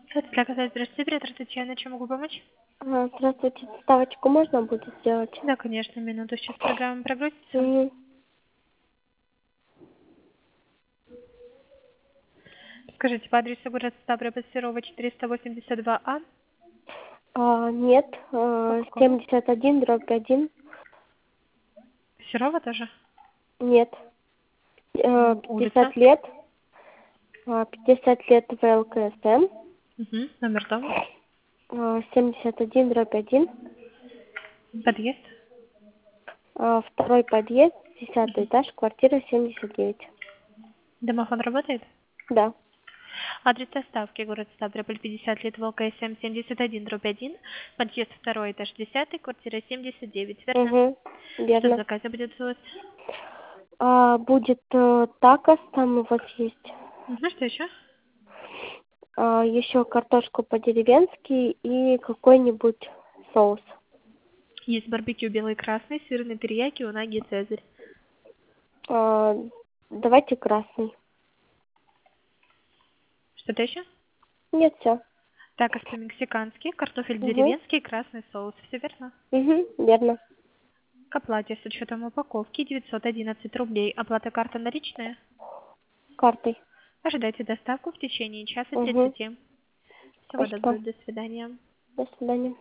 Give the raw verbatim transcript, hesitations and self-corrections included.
Предлагаю, здравствуйте, оператор Татьяна, чем могу помочь? А, Здравствуйте, ставочку можно будет сделать? Да, конечно, минуту, сейчас программа прогрузится. Мгм. Скажите, по адресу город Ставрополь, Серова, четыреста восемьдесят два А. А, нет, По а, какому? семьдесят один дробь один. Серова тоже? Нет, э, М, Улица? пятьдесят лет, а, пятьдесят лет в Л К С М, Угу. Номер дома? а, семьдесят один дробь один, Подъезд? а, второй подъезд, десятый Угу. этаж, квартира семьдесят девять. Домофон работает? Да. Адрес доставки город Ставрополь, пятьдесят лет, ВЛКСМ семьдесят один дробь один, подъезд второй этаж десятый, квартира семьдесят девять, верно? Угу. Что в Верно. заказе будет у вас? А, будет э, такос там у вас есть. Угу, что еще? А, еще картошку по-деревенски и какой-нибудь соус. Есть барбекю белый и красный, сырный терияки, унаги, цезарь. А, давайте красный. Что-то еще? Нет, все. Такос по-мексикански, картофель Угу. деревенский, красный соус. Все верно? Угу. Верно. К оплате с учетом упаковки девятьсот одиннадцать рублей. Оплата карта наличная? Картой. Ожидайте доставку в течение часа Угу. тридцати. Всего Спасибо. доброго, до свидания. До свидания.